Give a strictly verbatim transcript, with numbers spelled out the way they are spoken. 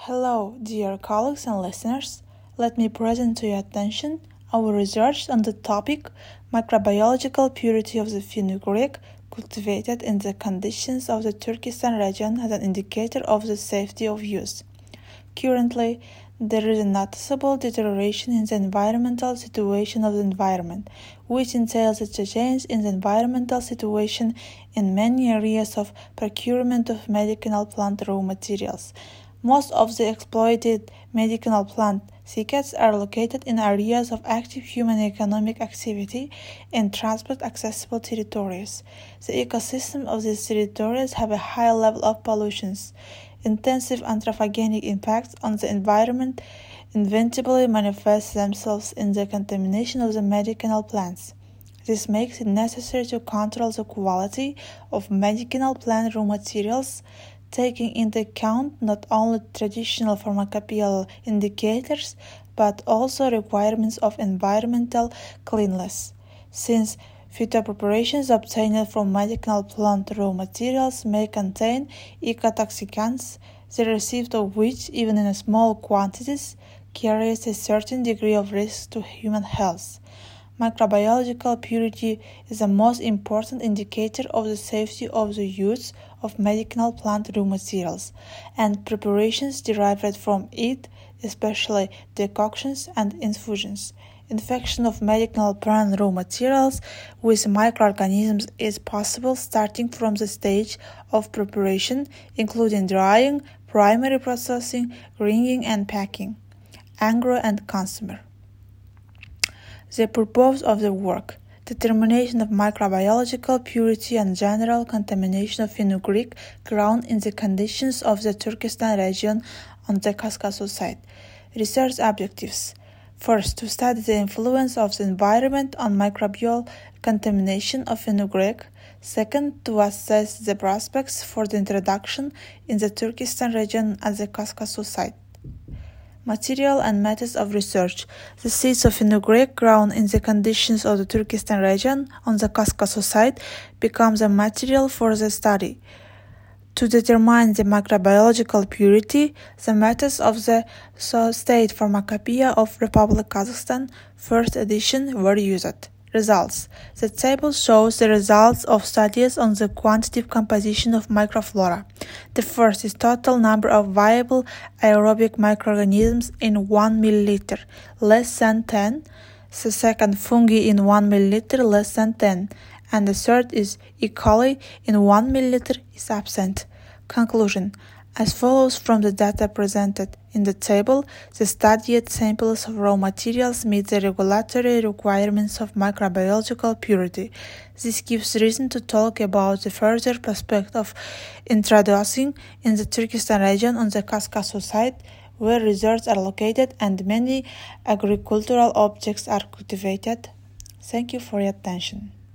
Hello, dear colleagues and listeners. Let me present to your attention our research on the topic microbiological purity of the fenugreek cultivated in the conditions of the Turkestan region as an indicator of the safety of use. Currently, there is a noticeable deterioration in the environmental situation of the environment, which entails a change in the environmental situation in many areas of procurement of medicinal plant raw materials. Most of the exploited medicinal plant thickets are located in areas of active human economic activity in transport-accessible territories. The ecosystem of these territories have a high level of pollutions. Intensive anthropogenic impacts on the environment inevitably manifest themselves in the contamination of the medicinal plants. This makes it necessary to control the quality of medicinal plant raw materials, taking into account not only traditional pharmacopoeial indicators, but also requirements of environmental cleanliness. Since phytopreparations obtained from medicinal plant raw materials may contain ecotoxicants, the receipt of which, even in small quantities, carries a certain degree of risk to human health. Microbiological purity is the most important indicator of the safety of the use of medicinal plant raw materials and preparations derived from it, especially decoctions and infusions. Infection of medicinal plant raw materials with microorganisms is possible starting from the stage of preparation, including drying, primary processing, ringing and packing, agro and consumer. The purpose of the work: determination of microbiological purity and general contamination of fenugreek grown in the conditions of the Turkestan region on the Kaskasuy site. Research objectives: first, to study the influence of the environment on microbial contamination of fenugreek. Second, to assess the prospects for the introduction in the Turkestan region at the Kaskasuy site. Material and methods of research: the seeds of fenugreek grown in the conditions of the Turkestan region on the Kaskasuy site become the material for the study. To determine the microbiological purity, the methods of the State Pharmacopoeia of Republic Kazakhstan, first edition, were used. Results: the table shows the results of studies on the quantitative composition of microflora. The first is total number of viable aerobic microorganisms in one milliliter, less than ten. The second, fungi in one milliliter, less than ten. And the third is E. coli in one milliliter is absent. Conclusion: as follows from the data presented in the table, the studied samples of raw materials meet the regulatory requirements of microbiological purity. This gives reason to talk about the further prospect of introducing in the Turkestan region on the Kaskasuy site, where reserves are located and many agricultural objects are cultivated. Thank you for your attention.